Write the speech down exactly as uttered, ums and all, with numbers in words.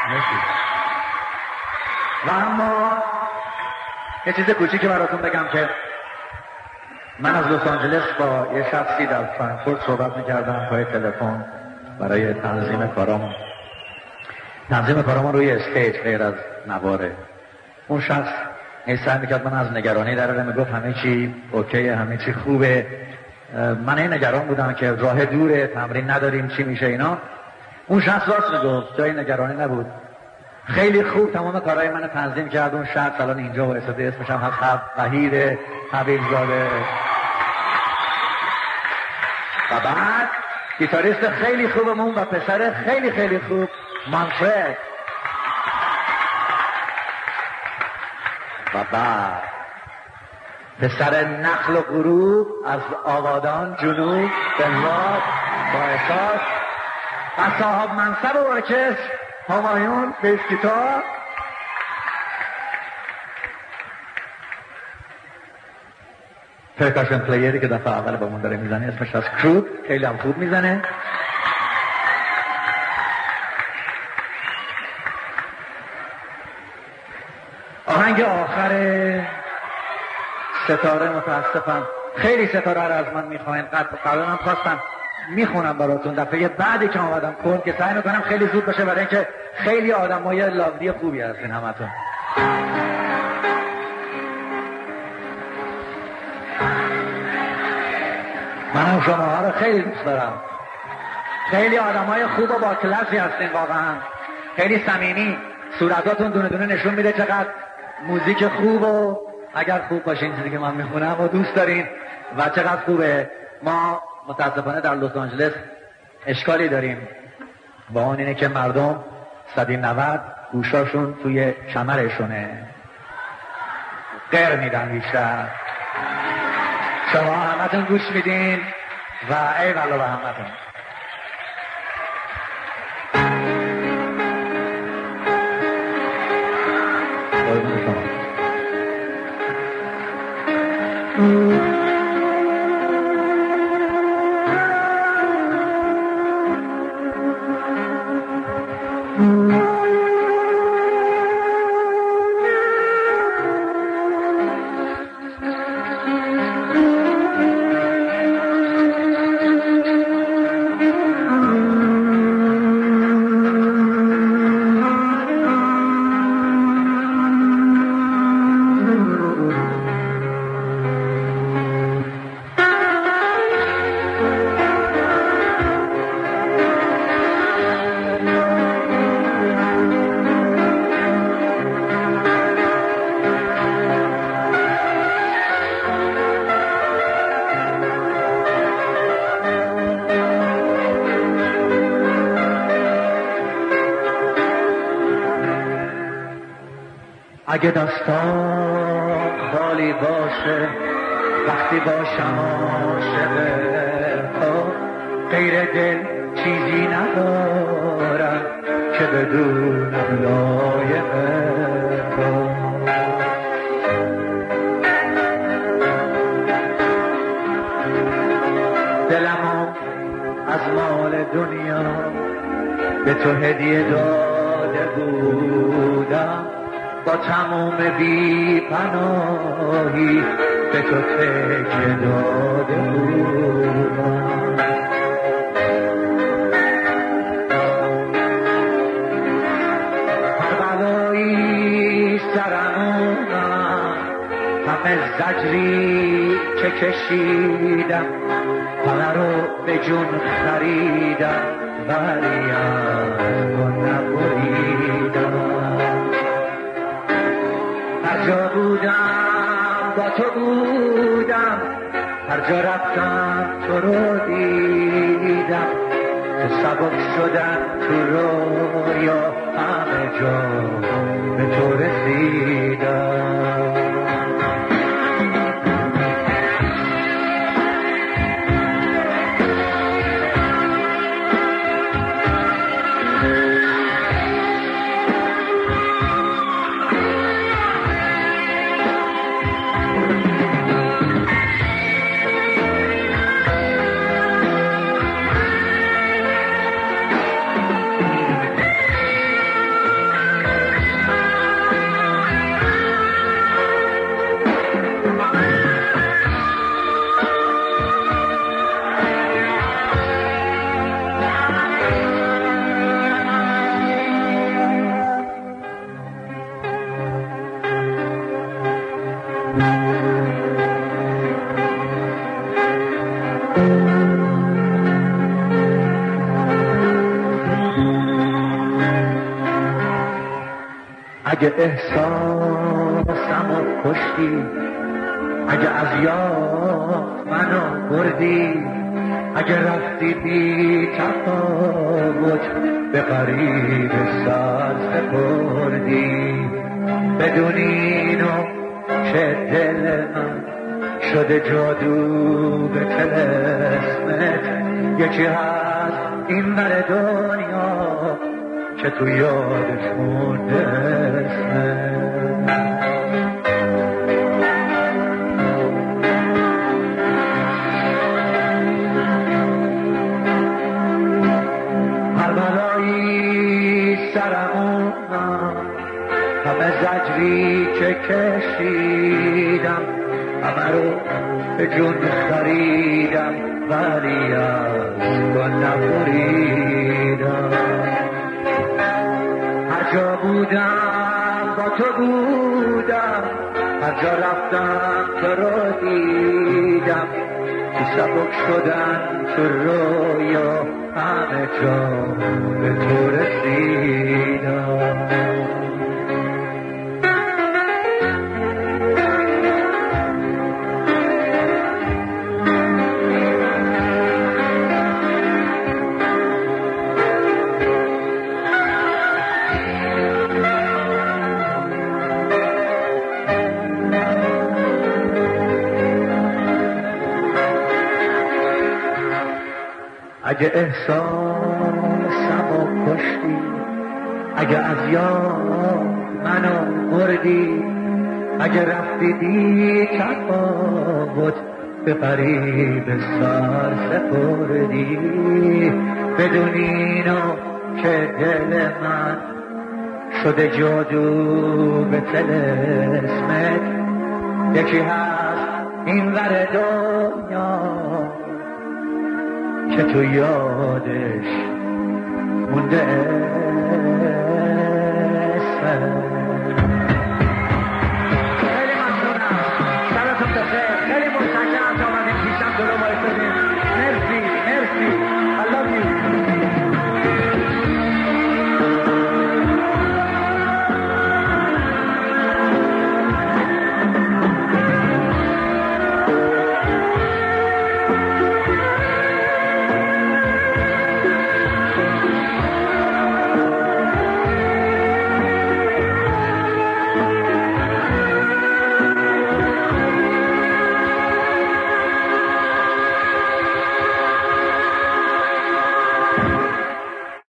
مرسی. و اما یه چیز کوچیکی براتون بگم که من از لس آنجلس با یه شخصی در فرانکفورت صحبت میکردم پای تلفن برای تنظیم کارامون. تنظیم کارامون روی استیج غیر از نواره. اون شخص هی سعی میکرد من از نگرانی در میگفت همه چی اوکی، همه چی خوبه. من این نگران بودم که راه دوره، تمرین نداریم، چی میشه اینا. اون شخص راست میگفت، جای نگرانی نبود. خیلی خوب تمام کارهای من تنظیم کرد. اون شخص الان اینجا وایساده، اسمش هم هست وحید حبیبزاده. و بعد گیتاریست خیلی خوبمون و پسر خیلی خیلی خوب مانفرد. و بعد پسر نخل و غروب از آبادان جنوب بنواد با احساس و صاحب منصب ارکستر همایون بیس گیتار. پرکاشن پلیری که دفعه اول با من داره میزنه اسمش از کروب، خیلی هم خوب میزنه. آهنگ آخر ستاره متاسفم خیلی ستاره رو از من میخواین. قبلا هم خواستم میخونم براتون دفعه بعدی که آمدم کن که سعی میکنم خیلی زود بشه برای اینکه خیلی آدمای لاودی خوبی هستین همتون. منم شماها رو خیلی دوست دارم. خیلی آدمای خوب و با کلاسی هستین واقعا. خیلی صمیمی. صورتاتون دونه دونه نشون میده چقدر موزیک خوب و اگر خوب باشین چیزی که من میخونم و دوست دارین و چقدر خوبه. ما متاسفانه در لس آنجلس اشکالی داریم با اون اینه که مردم صد و نود گوشاشون توی کمرشونه، غیر میدن بیشتر. شما همتون گوش میدین و ای والا به همتون. اگه داستان خالی باشه وقتی باشم عاشق تو، غیر دل چیزی ندارم که بدونم لایق تو. دلمو از مال دنیا به تو هدیه داده بودم، با تموم بی پناهی به تو تکیه داده بودم. هر بلایی سرم اومد، همه زجری که کشیدم، همه رو به جون خریدم ولی از تو نبریدم. هر جا بودم با تو بودم، هر جا رفتم تو رو دیدم، تو سبک شدن تو رویا همه جا به تو رسیدم. اگه احساسم رو کشتی، اگه از یاد منو بردی، اگه رفتی بی تفاوت به غریب سر سپردی، بدون اینو که دل من شده جادو به طلسمت، یکی هست این بر دنیا که تو یادش مونده اسمت. هر بلایی سرمونم، همه زجری که کشیدم، همه رو به جون خریدم ولی از تو نبریدم. هر جا بودم با تو بودم، هر جا رفتم تو رو دیدم، تو سبک شدن تو رویا همه جا به تو رسیدم. اگه احساسم رو کشتی، اگه از یاد منو بردی، اگه رفتی بی تفاوت به غریب سر سپردی، بدون اینو که دل من شده جادو به طلسمت، یکی هست این ور دنیا که تو یادش مونده